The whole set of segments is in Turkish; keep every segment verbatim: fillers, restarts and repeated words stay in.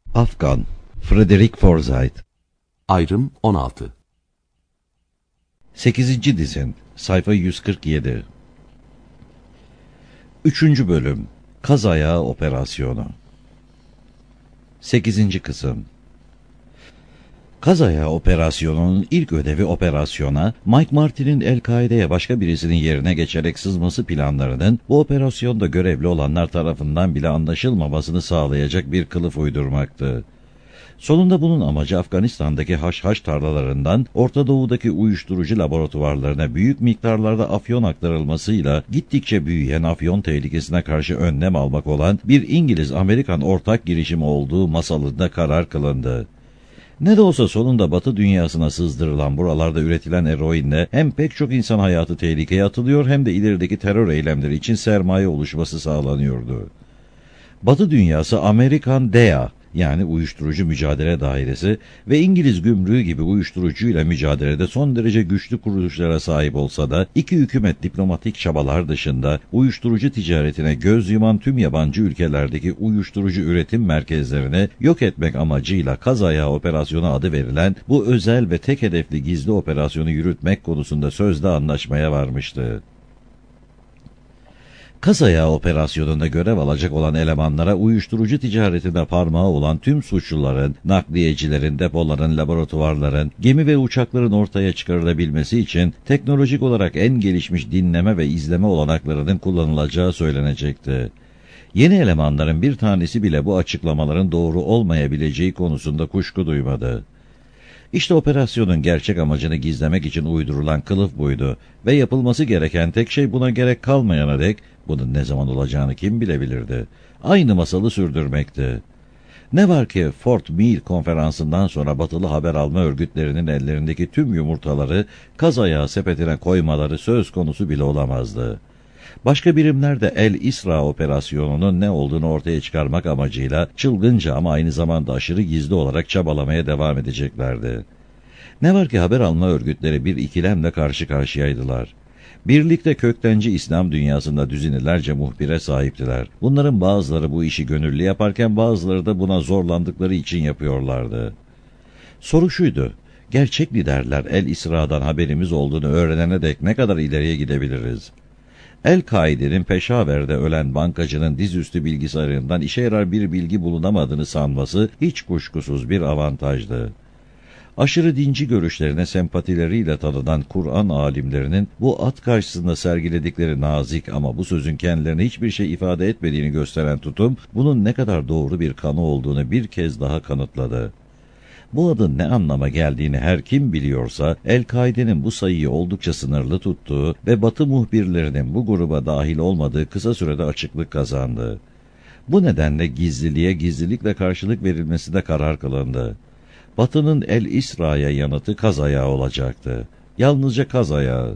Afgan, Frederick Forsyth. Ayrım on altı. sekizinci dizin, sayfa yüz kırk yedi. üçüncü bölüm, Kaz Ayağı Operasyonu. sekizinci kısım. Kaz Ayağı Operasyonu'nun ilk ödevi operasyona, Mike Martin'in El-Kaide'ye başka birisinin yerine geçerek sızması planlarının, bu operasyonda görevli olanlar tarafından bile anlaşılmamasını sağlayacak bir kılıf uydurmaktı. Sonunda bunun amacı Afganistan'daki haşhaş tarlalarından Orta Doğu'daki uyuşturucu laboratuvarlarına büyük miktarlarda afyon aktarılmasıyla gittikçe büyüyen afyon tehlikesine karşı önlem almak olan bir İngiliz-Amerikan ortak girişim olduğu masalında karar kılındı. Ne de olsa sonunda Batı dünyasına sızdırılan buralarda üretilen eroinle hem pek çok insan hayatı tehlikeye atılıyor hem de ilerideki terör eylemleri için sermaye oluşması sağlanıyordu. Batı dünyası Amerikan D E A yani Uyuşturucu Mücadele Dairesi ve İngiliz Gümrüğü gibi uyuşturucuyla mücadelede son derece güçlü kuruluşlara sahip olsa da iki hükümet diplomatik çabalar dışında uyuşturucu ticaretine göz yuman tüm yabancı ülkelerdeki uyuşturucu üretim merkezlerini yok etmek amacıyla Kaz Ayağı Operasyonu adı verilen bu özel ve tek hedefli gizli operasyonu yürütmek konusunda sözde anlaşmaya varmıştı. Kaz Ayağı Operasyonu'nda görev alacak olan elemanlara uyuşturucu ticaretinde parmağı olan tüm suçluların, nakliyecilerin, depoların, laboratuvarların, gemi ve uçakların ortaya çıkarılabilmesi için teknolojik olarak en gelişmiş dinleme ve izleme olanaklarının kullanılacağı söylenecekti. Yeni elemanların bir tanesi bile bu açıklamaların doğru olmayabileceği konusunda kuşku duymadı. İşte operasyonun gerçek amacını gizlemek için uydurulan kılıf buydu ve yapılması gereken tek şey buna gerek kalmayana dek, bunun ne zaman olacağını kim bilebilirdi, aynı masalı sürdürmekti. Ne var ki Fort Meade konferansından sonra batılı haber alma örgütlerinin ellerindeki tüm yumurtaları Kaz Ayağı sepetine koymaları söz konusu bile olamazdı. Başka birimler de El-İsra operasyonunun ne olduğunu ortaya çıkarmak amacıyla çılgınca ama aynı zamanda aşırı gizli olarak çabalamaya devam edeceklerdi. Ne var ki haber alma örgütleri bir ikilemle karşı karşıyaydılar. Birlikte köktenci İslam dünyasında düzinelerce muhbire sahiptiler. Bunların bazıları bu işi gönüllü yaparken bazıları da buna zorlandıkları için yapıyorlardı. Soru şuydu: gerçek liderler El-İsra'dan haberimiz olduğunu öğrenene dek ne kadar ileriye gidebiliriz? El-Kaide'nin Peşaver'de ölen bankacının dizüstü bilgisayarından işe yarar bir bilgi bulunamadığını sanması hiç kuşkusuz bir avantajdı. Aşırı dinci görüşlerine sempatileriyle tanınan Kur'an alimlerinin bu at karşısında sergiledikleri nazik ama bu sözün kendilerine hiçbir şey ifade etmediğini gösteren tutum, bunun ne kadar doğru bir kanı olduğunu bir kez daha kanıtladı. Bu adın ne anlama geldiğini her kim biliyorsa, El-Kaide'nin bu sayıyı oldukça sınırlı tuttuğu ve Batı muhbirlerinin bu gruba dahil olmadığı kısa sürede açıklık kazandı. Bu nedenle gizliliğe gizlilikle karşılık verilmesine karar kılındı. Batı'nın El-İsra'ya yanıtı Kaz Ayağı olacaktı. Yalnızca Kaz Ayağı.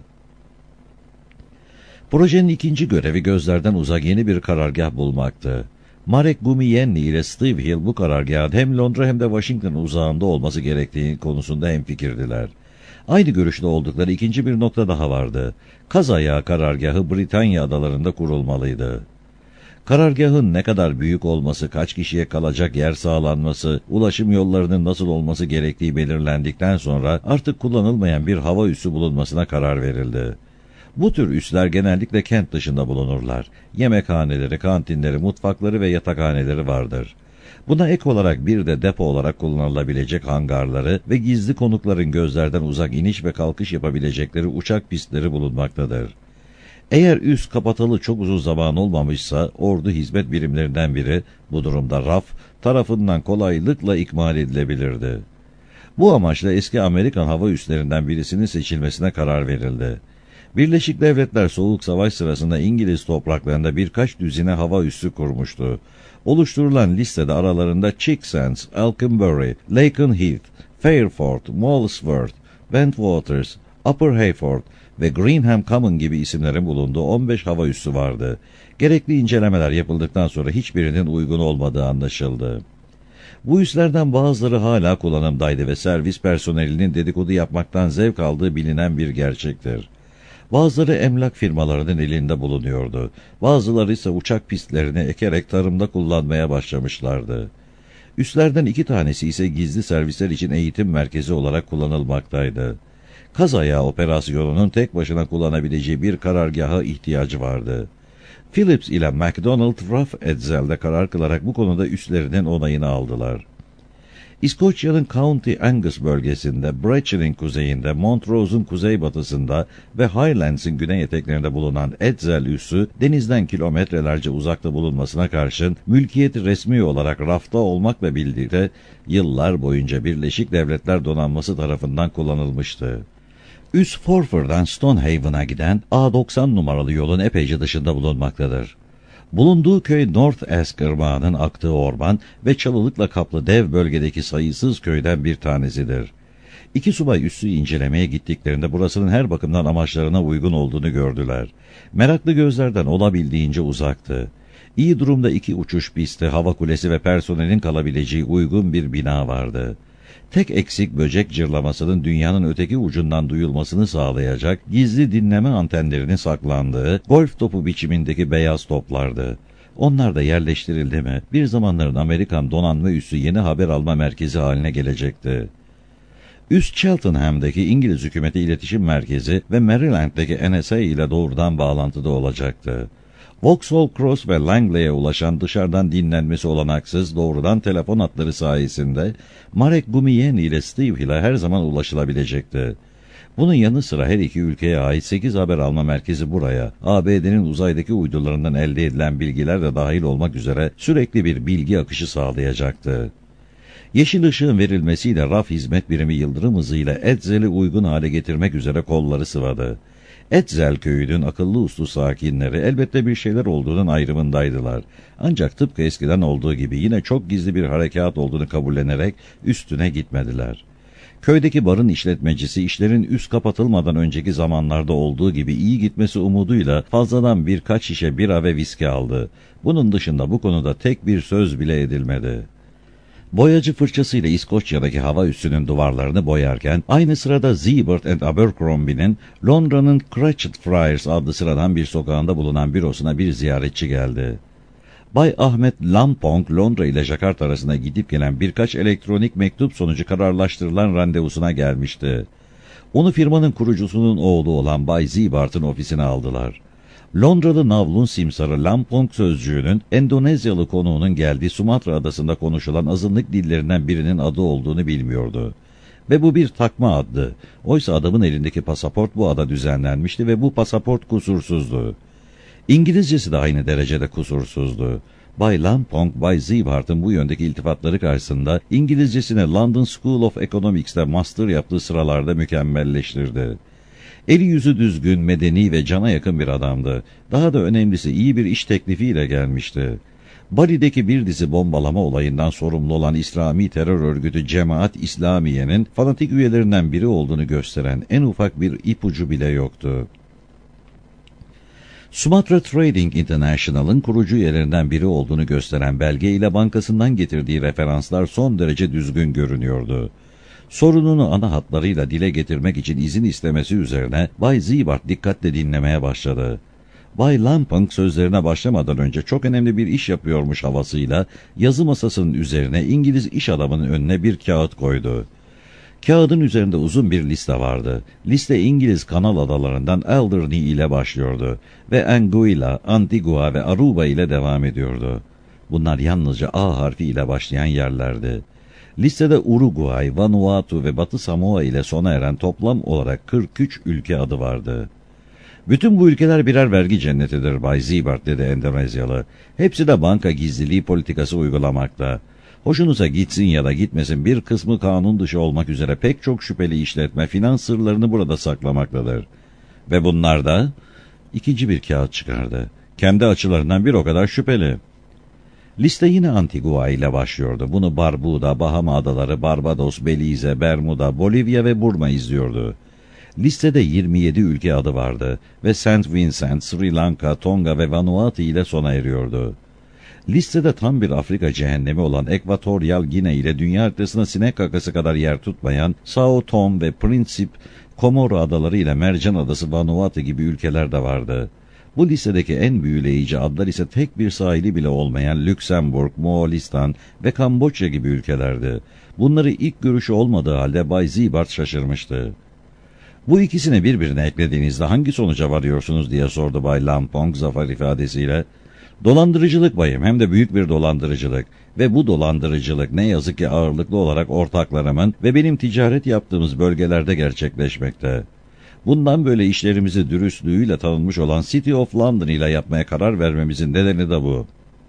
Projenin ikinci görevi gözlerden uzak yeni bir karargah bulmaktı. Marek Gumiyenli ile Steve Hill bu karargahın hem Londra hem de Washington uzağında olması gerektiği konusunda hemfikirdiler. Aynı görüşte oldukları ikinci bir nokta daha vardı. Kaz Ayağı karargahı Britanya adalarında kurulmalıydı. Karargahın ne kadar büyük olması, kaç kişiye kalacak yer sağlanması, ulaşım yollarının nasıl olması gerektiği belirlendikten sonra artık kullanılmayan bir hava üssü bulunmasına karar verildi. Bu tür üsler genellikle kent dışında bulunurlar. Yemekhaneleri, kantinleri, mutfakları ve yatakhaneleri vardır. Buna ek olarak bir de depo olarak kullanılabilecek hangarları ve gizli konukların gözlerden uzak iniş ve kalkış yapabilecekleri uçak pistleri bulunmaktadır. Eğer üs kapatılı çok uzun zaman olmamışsa, ordu hizmet birimlerinden biri, bu durumda R A F, tarafından kolaylıkla ikmal edilebilirdi. Bu amaçla eski Amerikan hava üslerinden birisinin seçilmesine karar verildi. Birleşik Devletler Soğuk Savaş sırasında İngiliz topraklarında birkaç düzine hava üssü kurmuştu. Oluşturulan listede aralarında Chicksands, Alconbury, Lakenheath, Fairford, Molesworth, Bentwaters, Upper Hayford ve Greenham Common gibi isimlerin bulunduğu on beş hava üssü vardı. Gerekli incelemeler yapıldıktan sonra hiçbirinin uygun olmadığı anlaşıldı. Bu üslerden bazıları hala kullanımdaydı ve servis personelinin dedikodu yapmaktan zevk aldığı bilinen bir gerçektir. Bazıları emlak firmalarının elinde bulunuyordu. Bazıları ise uçak pistlerini ekerek tarımda kullanmaya başlamışlardı. Üslerden iki tanesi ise gizli servisler için eğitim merkezi olarak kullanılmaktaydı. Kaz Ayağı operasyonunun tek başına kullanabileceği bir karargaha ihtiyacı vardı. Phillips ile MacDonald Rough Edzel'de karar kılarak bu konuda üslerinin onayını aldılar. İskoçya'nın County Angus bölgesinde, Brechin'in kuzeyinde, Montrose'un kuzeybatısında ve Highlands'in güney eteklerinde bulunan Edzell üssü, denizden kilometrelerce uzakta bulunmasına karşın, mülkiyeti resmi olarak rafta olmakla birlikte yıllar boyunca Birleşik Devletler Donanması tarafından kullanılmıştı. Üs Forfur'dan Stonehaven'a giden A doksan numaralı yolun epeyce dışında bulunmaktadır. Bulunduğu köy North Esk Irmağı'nın aktığı orman ve çalılıkla kaplı dev bölgedeki sayısız köyden bir tanesidir. İki subay üssü incelemeye gittiklerinde burasının her bakımdan amaçlarına uygun olduğunu gördüler. Meraklı gözlerden olabildiğince uzaktı. İyi durumda iki uçuş pisti, hava kulesi ve personelin kalabileceği uygun bir bina vardı. Tek eksik böcek cırlamasının dünyanın öteki ucundan duyulmasını sağlayacak gizli dinleme antenlerinin saklandığı golf topu biçimindeki beyaz toplardı. Onlar da yerleştirildi mi bir zamanların Amerikan donanma üssü yeni haber alma merkezi haline gelecekti. Üst Cheltenham'daki İngiliz hükümeti iletişim merkezi ve Maryland'deki N S A ile doğrudan bağlantıda olacaktı. Vauxhall Cross ve Langley'e ulaşan dışarıdan dinlenmesi olanaksız doğrudan telefon hatları sayesinde Marek Gumiyen ile Steve Hill'e her zaman ulaşılabilecekti. Bunun yanı sıra her iki ülkeye ait sekiz haber alma merkezi buraya, A B D'nin uzaydaki uydularından elde edilen bilgiler de dahil olmak üzere sürekli bir bilgi akışı sağlayacaktı. Yeşil ışığın verilmesiyle R A F hizmet birimi yıldırım hızıyla Edzell'i uygun hale getirmek üzere kolları sıvadı. Edzell köyünün akıllı uslu sakinleri elbette bir şeyler olduğunun ayrımındaydılar. Ancak tıpkı eskiden olduğu gibi yine çok gizli bir harekat olduğunu kabullenerek üstüne gitmediler. Köydeki barın işletmecisi işlerin üst kapatılmadan önceki zamanlarda olduğu gibi iyi gitmesi umuduyla fazladan birkaç şişe bira ve viski aldı. Bunun dışında bu konuda tek bir söz bile edilmedi. Boyacı fırçasıyla İskoçya'daki hava üssünün duvarlarını boyarken, aynı sırada Zebert and Abercrombie'nin Londra'nın Cratchit Friars adlı sıradan bir sokağında bulunan bürosuna bir ziyaretçi geldi. Bay Ahmet Lampong, Londra ile Jakarta arasında gidip gelen birkaç elektronik mektup sonucu kararlaştırılan randevusuna gelmişti. Onu firmanın kurucusunun oğlu olan Bay Zebart'ın ofisine aldılar. Londralı navlun simsarı Lampong sözcüğünün Endonezyalı konuğunun geldiği Sumatra adasında konuşulan azınlık dillerinden birinin adı olduğunu bilmiyordu. Ve bu bir takma addı. Oysa adamın elindeki pasaport bu ada düzenlenmişti ve bu pasaport kusursuzdu. İngilizcesi de aynı derecede kusursuzdu. Bay Lampong, Bay Zebart'ın bu yöndeki iltifatları karşısında İngilizcesini London School of Economics'te master yaptığı sıralarda mükemmelleştirdi. Eli yüzü düzgün, medeni ve cana yakın bir adamdı. Daha da önemlisi iyi bir iş teklifiyle gelmişti. Bali'deki bir dizi bombalama olayından sorumlu olan İslami terör örgütü Cemaat İslamiye'nin fanatik üyelerinden biri olduğunu gösteren en ufak bir ipucu bile yoktu. Sumatra Trading International'ın kurucu üyelerinden biri olduğunu gösteren belge ile bankasından getirdiği referanslar son derece düzgün görünüyordu. Sorununu ana hatlarıyla dile getirmek için izin istemesi üzerine Bay Zebart dikkatle dinlemeye başladı. Bay Lampong sözlerine başlamadan önce çok önemli bir iş yapıyormuş havasıyla yazı masasının üzerine İngiliz iş adamının önüne bir kağıt koydu. Kağıdın üzerinde uzun bir liste vardı. Liste İngiliz Kanal adalarından Alderney ile başlıyordu ve Anguilla, Antigua ve Aruba ile devam ediyordu. Bunlar yalnızca A harfi ile başlayan yerlerdi. Listede Uruguay, Vanuatu ve Batı Samoa ile sona eren toplam olarak kırk üç ülke adı vardı. Bütün bu ülkeler birer vergi cennetidir Bay Zebart dedi Endonezyalı. Hepsi de banka gizliliği politikası uygulamakta. Hoşunuza gitsin ya da gitmesin bir kısmı kanun dışı olmak üzere pek çok şüpheli işletme finans sırlarını burada saklamaktadır. Ve bunlar da ikinci bir kağıt çıkardı. Kendi açılarından bir o kadar şüpheli. Liste yine Antigua ile başlıyordu. Bunu Barbuda, Bahama Adaları, Barbados, Belize, Bermuda, Bolivya ve Burma izliyordu. Listede yirmi yedi ülke adı vardı ve Saint Vincent, Sri Lanka, Tonga ve Vanuatu ile sona eriyordu. Listede tam bir Afrika cehennemi olan Ekvatoryal Gine ile dünya haritasına sinek kakası kadar yer tutmayan Sao Tome ve Principe, Komoro Adaları ile Mercan Adası, Vanuatu gibi ülkeler de vardı. Bu listedeki en büyüleyici adlar ise tek bir sahili bile olmayan Lüksemburg, Moğolistan ve Kamboçya gibi ülkelerdi. Bunları ilk görüşü olmadığı halde Bay Ziebart şaşırmıştı. Bu ikisini birbirine eklediğinizde hangi sonuca varıyorsunuz diye sordu Bay Lampong zafer ifadesiyle. Dolandırıcılık bayım, hem de büyük bir dolandırıcılık. Ve bu dolandırıcılık ne yazık ki ağırlıklı olarak ortaklarımın ve benim ticaret yaptığımız bölgelerde gerçekleşmekte. Bundan böyle işlerimizi dürüstlüğüyle tanınmış olan City of London ile yapmaya karar vermemizin nedeni de bu.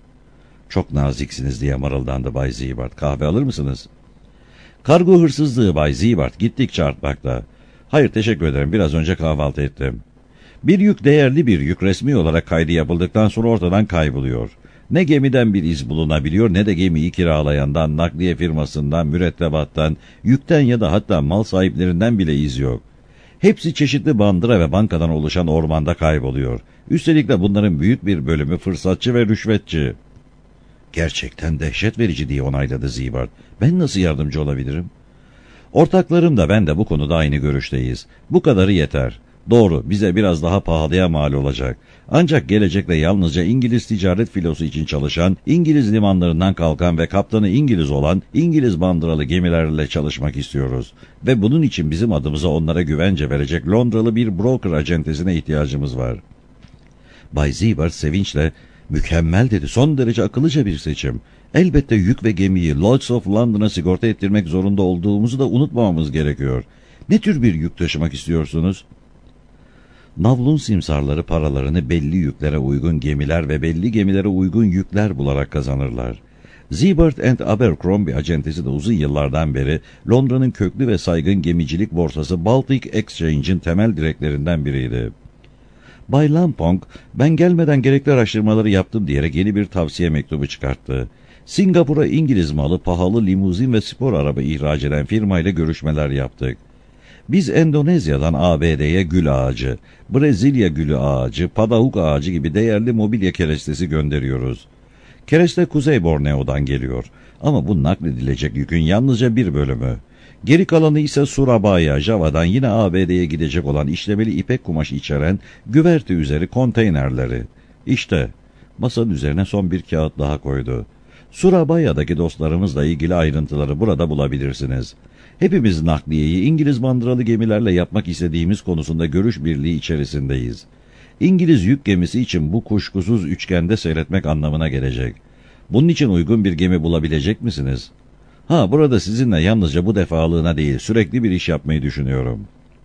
Çok naziksiniz diye mırıldandı Bay Ziebart. Kahve alır mısınız? Kargo hırsızlığı Bay Ziebart gittikçe artmakta. Hayır teşekkür ederim, biraz önce kahvaltı ettim. Bir yük değerli bir yük resmi olarak kaydı yapıldıktan sonra ortadan kayboluyor. Ne gemiden bir iz bulunabiliyor ne de gemiyi kiralayandan, nakliye firmasından, mürettebattan, yükten ya da hatta mal sahiplerinden bile iz yok. Hepsi çeşitli bandıra ve bankadan oluşan ormanda kayboluyor. Üstelik de bunların büyük bir bölümü fırsatçı ve rüşvetçi. Gerçekten dehşet verici diye onayladı Ziebart. Ben nasıl yardımcı olabilirim? Ortaklarım da ben de bu konuda aynı görüşteyiz. Bu kadarı yeter. Doğru, bize biraz daha pahalıya mal olacak. Ancak gelecekte yalnızca İngiliz ticaret filosu için çalışan, İngiliz limanlarından kalkan ve kaptanı İngiliz olan İngiliz bandıralı gemilerle çalışmak istiyoruz. Ve bunun için bizim adımıza onlara güvence verecek Londralı bir broker acentesine ihtiyacımız var. Bay Ziebart sevinçle, mükemmel dedi, son derece akıllıca bir seçim. Elbette yük ve gemiyi Lloyd's of London'a sigorta ettirmek zorunda olduğumuzu da unutmamamız gerekiyor. Ne tür bir yük taşımak istiyorsunuz? Navlun simsarları paralarını belli yüklere uygun gemiler ve belli gemilere uygun yükler bularak kazanırlar. Ziebart and Abercrombie acentesi de uzun yıllardan beri Londra'nın köklü ve saygın gemicilik borsası Baltic Exchange'in temel direklerinden biriydi. Bay Lampong, ben gelmeden gerekli araştırmaları yaptım diyerek yeni bir tavsiye mektubu çıkarttı. Singapur'a İngiliz malı pahalı limuzin ve spor araba ihraç eden firmayla görüşmeler yaptık. Biz Endonezya'dan A B D'ye gül ağacı, Brezilya gülü ağacı, padahuk ağacı gibi değerli mobilya kerestesi gönderiyoruz. Kereste Kuzey Borneo'dan geliyor ama bu nakledilecek yükün yalnızca bir bölümü. Geri kalanı ise Surabaya, Java'dan yine A B D'ye gidecek olan işlemeli ipek kumaş içeren güverte üzeri konteynerleri. İşte masanın üzerine son bir kağıt daha koydu. Surabaya'daki dostlarımızla ilgili ayrıntıları burada bulabilirsiniz. Hepimiz nakliyeyi İngiliz bandıralı gemilerle yapmak istediğimiz konusunda görüş birliği içerisindeyiz. İngiliz yük gemisi için bu kuşkusuz üçgende seyretmek anlamına gelecek. Bunun için uygun bir gemi bulabilecek misiniz? Ha, burada sizinle yalnızca bu defalığına değil, sürekli bir iş yapmayı düşünüyorum.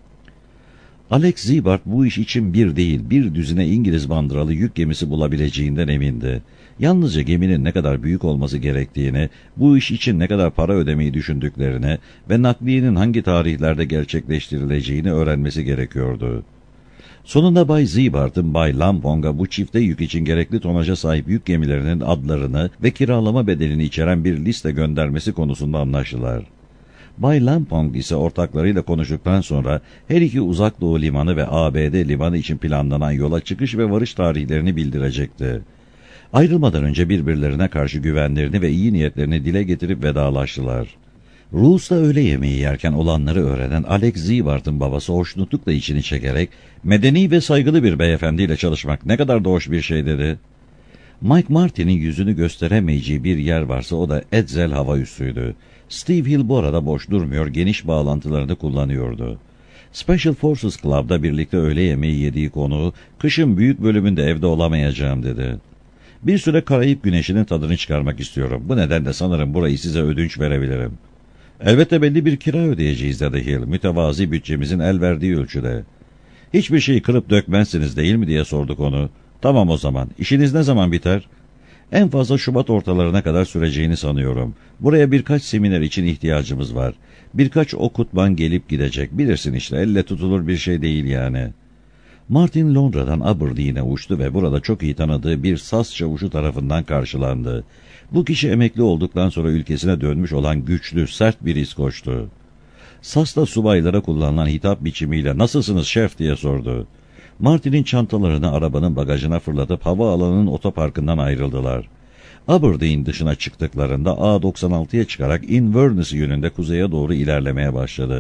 Alex Ziebart bu iş için bir değil, bir düzine İngiliz bandıralı yük gemisi bulabileceğinden emindi. Yalnızca geminin ne kadar büyük olması gerektiğini, bu iş için ne kadar para ödemeyi düşündüklerini ve nakliyenin hangi tarihlerde gerçekleştirileceğini öğrenmesi gerekiyordu. Sonunda Bay Ziebart'ın Bay Lampong'a bu çifte yük için gerekli tonaja sahip yük gemilerinin adlarını ve kiralama bedelini içeren bir liste göndermesi konusunda anlaştılar. Bay Lampong ise ortaklarıyla konuştuktan sonra her iki uzak doğu limanı ve A B D limanı için planlanan yola çıkış ve varış tarihlerini bildirecekti. Ayrılmadan önce birbirlerine karşı güvenlerini ve iyi niyetlerini dile getirip vedalaştılar. Roos'ta öğle yemeği yerken olanları öğrenen Alex Ziebart'ın babası hoşnutlukla içini çekerek, medeni ve saygılı bir beyefendiyle çalışmak ne kadar da hoş bir şey dedi. Mike Martin'in yüzünü gösteremeyeceği bir yer varsa o da Hetzel hava üssüydü. Steve Hill bu arada boş durmuyor, geniş bağlantılarını kullanıyordu. Special Forces Club'da birlikte öğle yemeği yediği konuğu, kışın büyük bölümünde evde olamayacağım dedi. Bir süre Karayip güneşinin tadını çıkarmak istiyorum. Bu nedenle sanırım burayı size ödünç verebilirim. Elbette belli bir kira ödeyeceğiz dedi Hill, mütevazi bütçemizin el verdiği ölçüde. Hiçbir şeyi kırıp dökmezsiniz değil mi diye sorduk onu. Tamam o zaman. İşiniz ne zaman biter? En fazla Şubat ortalarına kadar süreceğini sanıyorum. Buraya birkaç seminer için ihtiyacımız var. Birkaç okutman gelip gidecek. Bilirsin işte, elle tutulur bir şey değil yani. Martin Londra'dan Aberdeen'e uçtu ve burada çok iyi tanıdığı bir saz çavuşu tarafından karşılandı. Bu kişi emekli olduktan sonra ülkesine dönmüş olan güçlü, sert bir İskoç'tu. Sas'ta subaylara kullanılan hitap biçimiyle "Nasılsınız şef?" diye sordu. Martin'in çantalarını arabanın bagajına fırlatıp havaalanının otoparkından ayrıldılar. Aberdeen dışına çıktıklarında A doksan altıya çıkarak Inverness yönünde kuzeye doğru ilerlemeye başladı.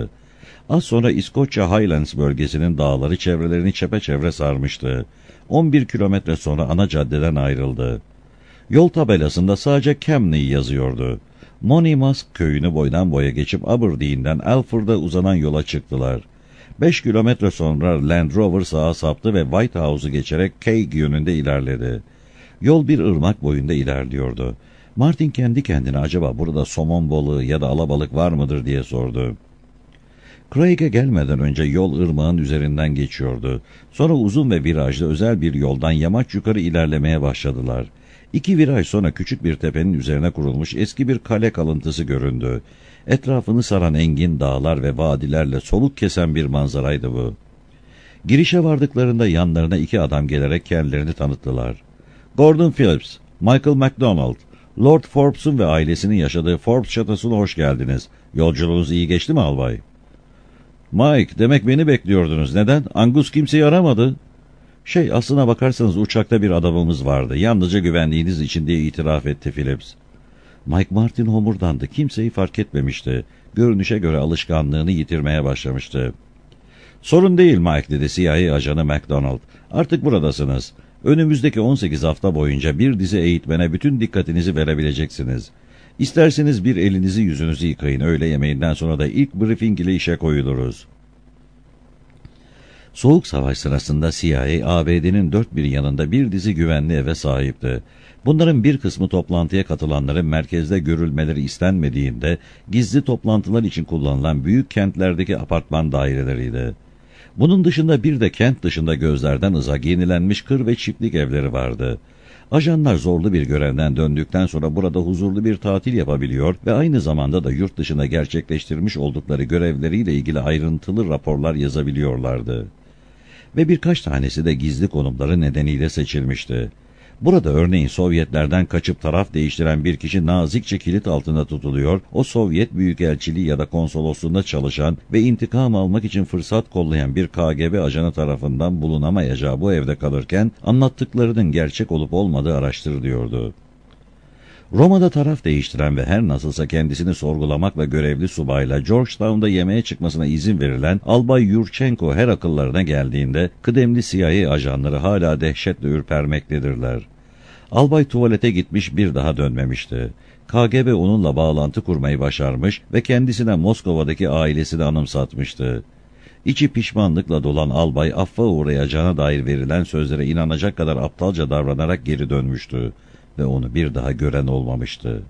Az sonra İskoçya Highlands bölgesinin dağları çevrelerini çepeçevre sarmıştı. on bir kilometre sonra ana caddeden ayrıldı. Yol tabelasında sadece Kemney yazıyordu. Monymusk köyünü boydan boya geçip Aberdeen'den Alford'a uzanan yola çıktılar. Beş kilometre sonra Land Rover sağa saptı ve Whitehouse'u geçerek Keigh yönünde ilerledi. Yol bir ırmak boyunda ilerliyordu. Martin kendi kendine acaba burada somon balığı ya da alabalık var mıdır diye sordu. Craig'e gelmeden önce yol ırmağın üzerinden geçiyordu. Sonra uzun ve virajlı özel bir yoldan yamaç yukarı ilerlemeye başladılar. İki viraj sonra küçük bir tepenin üzerine kurulmuş eski bir kale kalıntısı göründü. Etrafını saran engin dağlar ve vadilerle soluk kesen bir manzaraydı bu. Girişe vardıklarında yanlarına iki adam gelerek kendilerini tanıttılar. Gordon Phillips, Michael MacDonald, Lord Forbes'un ve ailesinin yaşadığı Forbes şatosuna hoş geldiniz. Yolculuğunuz iyi geçti mi albay? Mike, demek beni bekliyordunuz. Neden? Angus kimseyi aramadı. Şey, aslına bakarsanız uçakta bir adamımız vardı. Yalnızca güvenliğiniz için diye itiraf etti Phillips. Mike Martin homurdandı. Kimseyi fark etmemişti. Görünüşe göre alışkanlığını yitirmeye başlamıştı. Sorun değil Mike, dedi C I A ajanı MacDonald. Artık buradasınız. Önümüzdeki on sekiz hafta boyunca bir dizi eğitmene bütün dikkatinizi verebileceksiniz. İsterseniz bir elinizi yüzünüzü yıkayın. Öğle yemeğinden sonra da ilk briefing ile işe koyuluruz. Soğuk Savaş sırasında C I A, A B D'nin dört bir yanında bir dizi güvenli eve sahipti. Bunların bir kısmı toplantıya katılanların merkezde görülmeleri istenmediğinde gizli toplantılar için kullanılan büyük kentlerdeki apartman daireleriydi. Bunun dışında bir de kent dışında gözlerden uzak yenilenmiş kır ve çiftlik evleri vardı. Ajanlar zorlu bir görevden döndükten sonra burada huzurlu bir tatil yapabiliyor ve aynı zamanda da yurt dışında gerçekleştirmiş oldukları görevleriyle ilgili ayrıntılı raporlar yazabiliyorlardı. Ve birkaç tanesi de gizli konumları nedeniyle seçilmişti. Burada örneğin Sovyetlerden kaçıp taraf değiştiren bir kişi nazikçe kilit altında tutuluyor, o Sovyet büyükelçiliği ya da konsolosluğunda çalışan ve intikam almak için fırsat kollayan bir K G B ajanı tarafından bulunamayacağı bu evde kalırken anlattıklarının gerçek olup olmadığı araştırılıyordu. Roma'da taraf değiştiren ve her nasılsa kendisini sorgulamakla görevli subayla Georgetown'da yemeğe çıkmasına izin verilen Albay Yurchenko her akıllarına geldiğinde kıdemli C I A ajanları hala dehşetle ürpermektedirler. Albay tuvalete gitmiş, bir daha dönmemişti. K G B onunla bağlantı kurmayı başarmış ve kendisine Moskova'daki ailesini anımsatmıştı. İçi pişmanlıkla dolan albay affa uğrayacağına dair verilen sözlere inanacak kadar aptalca davranarak geri dönmüştü ve onu bir daha gören olmamıştı.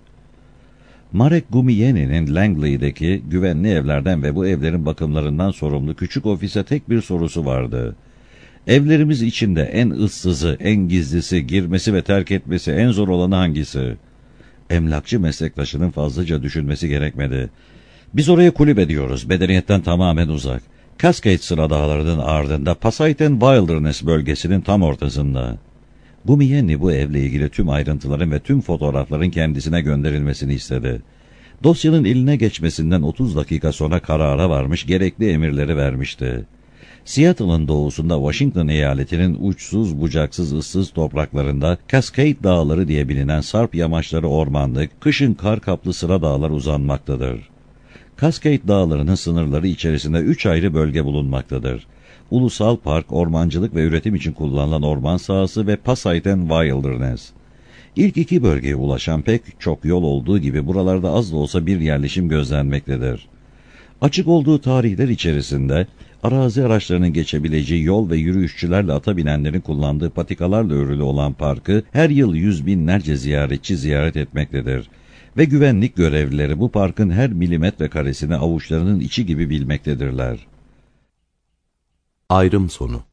Marek Gumieni'nin Langley'deki güvenli evlerden ve bu evlerin bakımlarından sorumlu küçük ofise tek bir sorusu vardı. Evlerimiz içinde en ıssızı, en gizlisi, girmesi ve terk etmesi en zor olanı hangisi? Emlakçı meslektaşının fazlaca düşünmesi gerekmedi. Biz oraya kulübe diyoruz, medeniyetten tamamen uzak. Cascade Sıra Dağları'nın ardında Pasayten Wilderness bölgesinin tam ortasında. Gumieni bu evle ilgili tüm ayrıntıların ve tüm fotoğrafların kendisine gönderilmesini istedi. Dosyanın eline geçmesinden otuz dakika sonra karara varmış, gerekli emirleri vermişti. Seattle'ın doğusunda Washington eyaletinin uçsuz bucaksız ıssız topraklarında Cascade Dağları diye bilinen sarp yamaçları ormanlık, kışın kar kaplı sıra dağlar uzanmaktadır. Cascade Dağları'nın sınırları içerisinde üç ayrı bölge bulunmaktadır. Ulusal Park, ormancılık ve üretim için kullanılan orman sahası ve Pasayten Wilderness. İlk iki bölgeye ulaşan pek çok yol olduğu gibi buralarda az da olsa bir yerleşim gözlenmektedir. Açık olduğu tarihler içerisinde arazi araçlarının geçebileceği yol ve yürüyüşçülerle ata binenlerin kullandığı patikalarla örülü olan parkı her yıl yüz binlerce ziyaretçi ziyaret etmektedir. Ve güvenlik görevlileri bu parkın her milimetre karesini avuçlarının içi gibi bilmektedirler. Ayrım sonu.